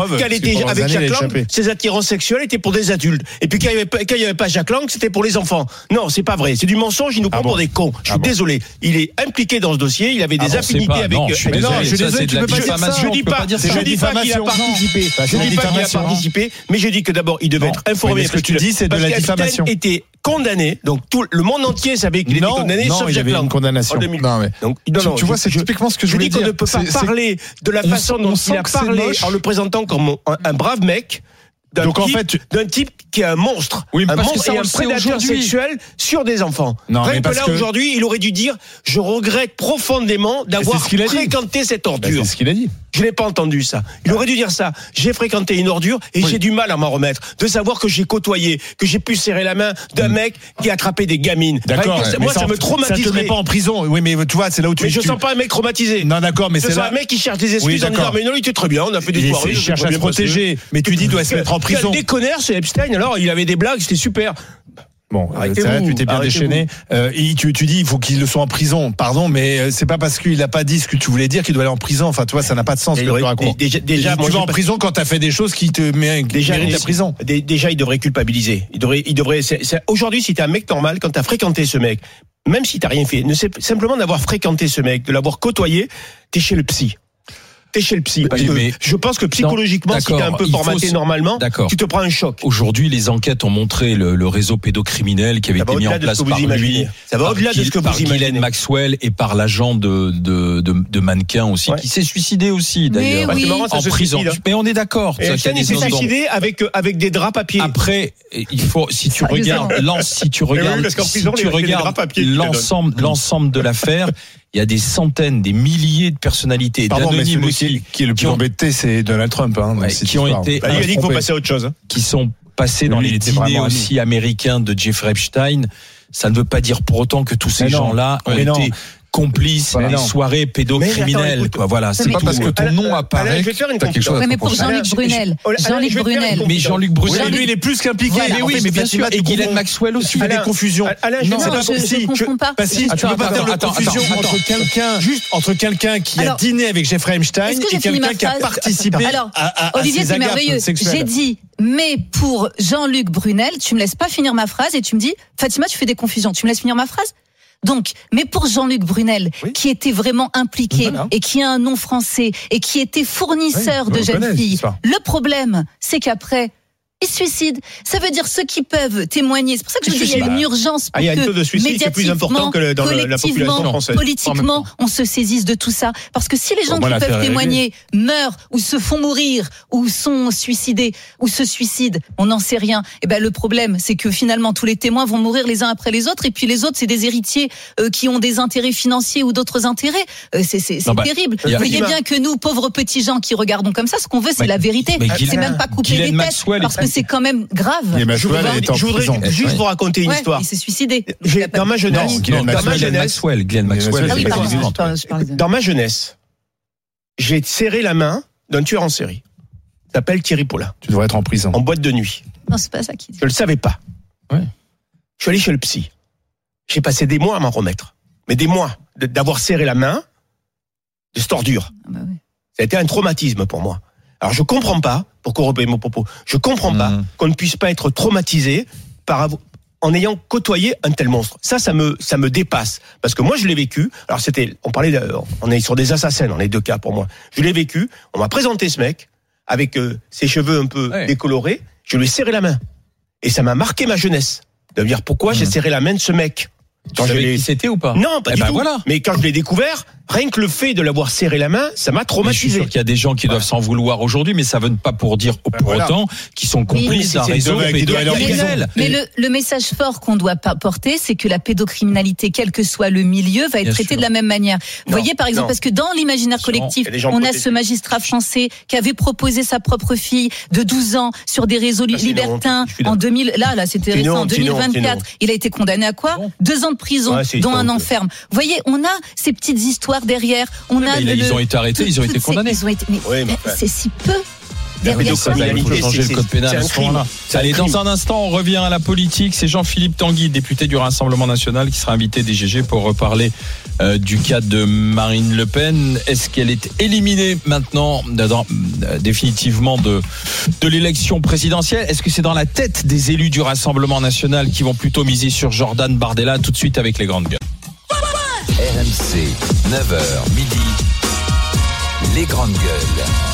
ses attirances sexuelles étaient pour des adultes. Et puis quand il y avait pas Jack Lang, c'était pour les enfants. Non, c'est pas vrai. C'est du mensonge. Il nous prend pour des cons. Je suis désolé. Il est impliqué dans ce dossier. Il avait des affinités avec. Je suis désolé. Tu peux pas dire ça. Je dis pas qu'il a participé. Je dis pas qu'il a participé, mais je dis que d'abord il devait être informé. Ce que tu dis, c'est de la diffamation. Il était condamné, donc tout le monde entier savait qu'il était condamné, sauf Jack Lang. Une condamnation. Tu vois, c'est typiquement ce que je voulais dire. Je dis qu'on ne peut pas parler de la façon dont il a parlé en le présentant comme un brave mec. D'un type qui est un monstre, un monstre et un prédateur sexuel sur des enfants. Rien que là aujourd'hui, il aurait dû dire je regrette profondément d'avoir fréquenté cette ordure. C'est ce qu'il a dit. Je l'ai pas entendu ça. Il aurait dû dire ça. J'ai fréquenté une ordure et j'ai du mal à m'en remettre. De savoir que j'ai côtoyé, que j'ai pu serrer la main d'un mec qui a attrapé des gamines. D'accord. Moi, ça me traumatiserait. Ça te met pas en prison. Oui, mais tu vois, c'est là où tu. Mais je sens pas un mec traumatisé. Non, d'accord, mais c'est là. Un mec qui cherche des excuses en disant mais non, il était très bien. On a fait des soirées. Il cherche à se protéger. Mais tu dis, il doit se mettre en prison. Quel déconneur, c'est Epstein. Alors, il avait des blagues, c'était super. Bon, c'est vrai, tu t'es bien déchaîné. Tu dis, il faut qu'il le soit en prison. Pardon, mais c'est pas parce qu'il a pas dit ce que tu voulais dire qu'il doit aller en prison. Enfin, tu vois, ça n'a pas de sens ce que tu racontes. Déjà, tu vas en prison quand t'as fait des choses qui te méritent la prison. Déjà, il devrait culpabiliser. Il devrait. Aujourd'hui, si t'es un mec normal, quand t'as fréquenté ce mec, même si t'as rien fait, simplement d'avoir fréquenté ce mec, de l'avoir côtoyé, t'es chez le psy. T'es chez le psy. Parce que je pense que psychologiquement, si t'es un peu formaté normalement, tu te prends un choc. Aujourd'hui, les enquêtes ont montré le réseau pédocriminel qui avait été mis en place par lui. Ça va au-delà de ce que vous imaginez. Ghislaine Maxwell et par l'agent de mannequin aussi, qui s'est suicidé aussi d'ailleurs. En prison. Mais on est d'accord. Epstein s'est suicidé avec des draps papier. Après, il faut, si tu regardes l'ensemble de l'affaire, il y a des centaines, des milliers de personnalités, d'anonymes aussi. Qui est le plus embêté, c'est Donald Trump. Qui ont été. Il a dit qu'il faut passer à autre chose. Qui sont passés dans les dîners aussi américains de Jeffrey Epstein. Ça ne veut pas dire pour autant que tous ces gens-là ont été complices des soirées pédocriminelles. Voilà, c'est pas parce que ton nom apparaît. Quelque chose. Mais pour Jean-Luc Brunel. Mais Jean-Luc Brunel, lui, il est plus qu'impliqué. Mais oui, mais bien sûr. Et Ghislaine Maxwell aussi. Il y a des confusions. Non, je comprends pas. Tu peux pas faire de confusion entre quelqu'un qui a dîné avec Jeffrey Epstein et quelqu'un qui a participé à Olivier, c'est merveilleux. J'ai dit, mais pour Jean-Luc Brunel, tu me laisses pas finir ma phrase et tu me dis, Fatima, tu fais des confusions. Tu me laisses finir ma phrase? Donc, mais pour Jean-Luc Brunel, qui était vraiment impliqué et qui a un nom français et qui était fournisseur de jeunes filles, le problème, c'est qu'après, ils se suicident. Ça veut dire ceux qui peuvent témoigner. C'est pour ça que je dis qu'il y a une urgence pour il y a un taux de suicide qui est plus important que dans la population française. Politiquement, on se saisisse de tout ça. Parce que si les gens qui peuvent témoigner meurent ou se font mourir ou sont suicidés ou se suicident, on n'en sait rien. Et ben le problème, c'est que finalement tous les témoins vont mourir les uns après les autres et puis les autres, c'est des héritiers qui ont des intérêts financiers ou d'autres intérêts. C'est terrible. Vous voyez bien que nous, pauvres petits gens qui regardons comme ça, ce qu'on veut, c'est la vérité. C'est même pas couper les têtes parce que c'est quand même grave. Je voudrais juste vous raconter une histoire. Il s'est suicidé. Dans ma jeunesse, dans ma jeunesse, j'ai serré la main d'un tueur en série. Il s'appelle Thierry Paulin. Tu devrais être en prison. En boîte de nuit. Non, c'est pas ça qui dit. Je le savais pas. Je suis allé chez le psy. J'ai passé des mois à m'en remettre. Mais des mois d'avoir serré la main de cette ordure. Ça a été un traumatisme pour moi. Alors je comprends pas, pour corroborer mon propos, je comprends pas qu'on ne puisse pas être traumatisé en ayant côtoyé un tel monstre. Ça me dépasse. Parce que moi je l'ai vécu, alors on est sur des assassins dans les deux cas pour moi. Je l'ai vécu, on m'a présenté ce mec, avec ses cheveux un peu décolorés, je lui ai serré la main. Et ça m'a marqué ma jeunesse. De me dire pourquoi j'ai serré la main de ce mec. Tu savais qui c'était ou pas? Non, pas du tout. Voilà. Mais quand je l'ai découvert, rien que le fait de l'avoir serré la main, ça m'a traumatisé. Je suis sûr qu'il y a des gens qui doivent s'en vouloir aujourd'hui, mais ça ne veut pas pour dire pour autant qu'ils sont complices d'un réseau pédocriminel. Mais le message fort qu'on doit porter, c'est que la pédocriminalité, quel que soit le milieu, va être traitée de la même manière. Vous voyez, par exemple, parce que dans l'imaginaire collectif, on a ce magistrat français qui avait proposé sa propre fille de 12 ans sur des réseaux libertins en 2000. Là, c'était récent, en 2024. Il a été condamné à quoi? 2 ans de prison, dont un enferme. Vous voyez, on a ces petites histoires derrière. Ils ont été arrêtés, ils ont été condamnés. C'est si peu. Il faut changer le code pénal à ce moment-là. Allez, dans un instant, on revient à la politique. C'est Jean-Philippe Tanguy, député du Rassemblement National, qui sera invité des GG pour reparler du cas de Marine Le Pen. Est-ce qu'elle est éliminée maintenant, définitivement, de l'élection présidentielle? Est-ce que c'est dans la tête des élus du Rassemblement National qui vont plutôt miser sur Jordan Bardella? Tout de suite avec les grandes gueules. RMC, 9h midi, les grandes gueules.